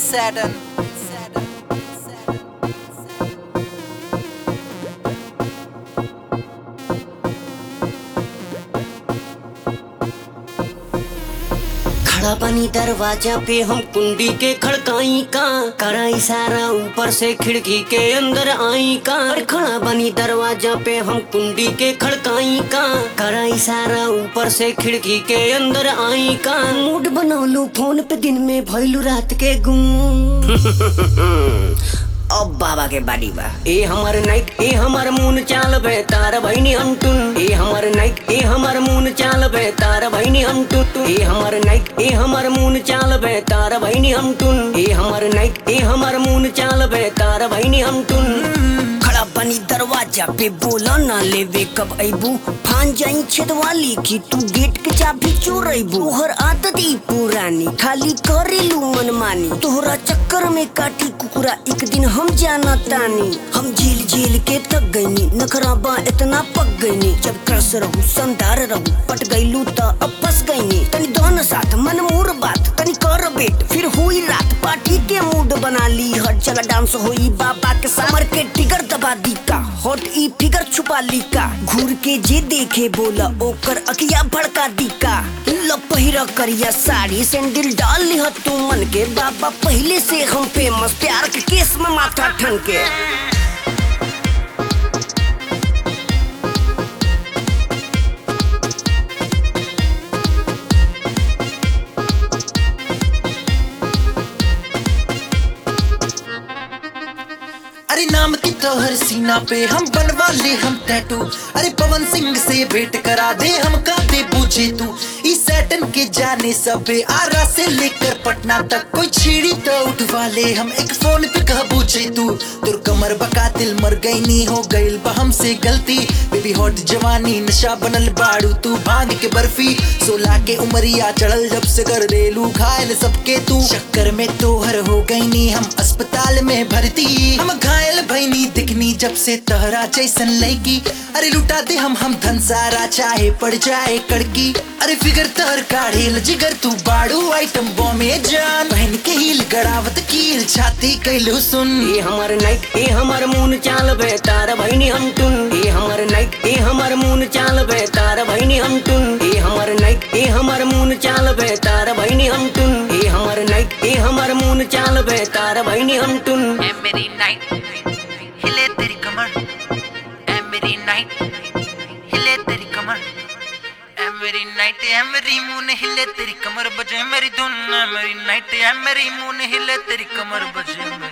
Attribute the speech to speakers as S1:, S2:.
S1: Saturn.
S2: खड़ा पानी दरवाजा पे हम कुंडी के खड़काई का करा इशारा ऊपर से खिड़की के अंदर आई का। खड़ा पानी दरवाजा पे हम कुंडी के खड़काई का करा इशारा ऊपर से खिड़की के अंदर आई का। मूड बनौलू फोन पे दिन में भइलू रात के गुम। अब बाबा के बाड़ी बा ए हमार नाइट ए हमार मून चाल बे तार भैनी हम टुन। ए हमार नाइट ए हमार मून चाल बे तार भैनी हम टुन। ए हमार नाइट ए हमार मून चाल बे तार भैनी हम टुन। ए हमार नाइट ए हमार मून चाल बे तार भैनी हम टुन। खड़ा बनी दरवाजा पे बोला ना लेवे कब अबू फान जाई छेदवाली की तू गेट के चाबी चोरैबू। तोहर आदत ई पुरानी खाली करेलू मनमानी। तोहरा चक्कर में काटी कुकुरा एक दिन हम जाना तानी। हम झेल झेल के थक गईनी नखरा बा इतना पक गईनी। जब क्रस रहू संदार रहू पट गईलू त अब फंस गईनी। तनी दोन साथ मन मोर बात तनी कर बेट फिर हुई रात पार्टी के मूड बना ली हट चला डांस होई बाबा के समर के टिगर दबा दी का हॉट ई फिगर छुपा ली का। घूर के जे देखे बोला ओकर अखिया भड़का दी का। पहिरा करिया साड़ी सैंडल डाल ली तू मन के बाबा पहले से हम फेमस प्यार के केस में माथा ठन के।
S1: अरे नाम की तोहर सीना पे हम बनवा ले हम टैटू। अरे पवन सिंह से भेंट करा दे हम का दे पूछे तू। इस सैटन के जाने सबे आरा से लेकर पटना तक कोई छीड़ी तो उठवा ले हम एक फोन पे कह पूछे तू। तुर कमर बका दिल मर गई नी हो गईल बा हमसे गलती। बेबी हॉट जवानी नशा बनल बाड़ू तू भांग के बर्फी। 16 के उमरिया चढ़ल जब से कर देलू घायल सबके तू। चक्कर में तोहर हो गई नी हम अस्पताल में भर्ती। हम घायल भईनी दिखनी जब से तहरा जैसन लड़की। अरे लुटा दे हम धन सारा चाहे पड़ जाए कड़की। अरे फिगर तहर काढ़ेल जिगर तू बाड़ू आइटम बॉम्बे जान। बहन के हील गड़ावत कील छाती कैलू सुन।
S2: ए हमार नाइट ए हमार मून चाल बे तार भैनी हम टुन। ए हमार नाइट ए हमार मून चाल बे तार भैनी हम टुन। ए हमार नाइट ए हमार मून चाल बे तार भैनी हम टुन। ए हमार नाइट ए हमार मून चाल बे तार भैनी हम टुन।
S1: ए मेरी नाइट हिले तेरी कमर। ए मेरी नाइट हिले तेरी कमर। ए मेरी नाइट ए मेरी मून हिले तेरी कमर बजे मेरी धुन। ए मेरी नाइट ए मेरी मून हिले तेरी कमर बजे।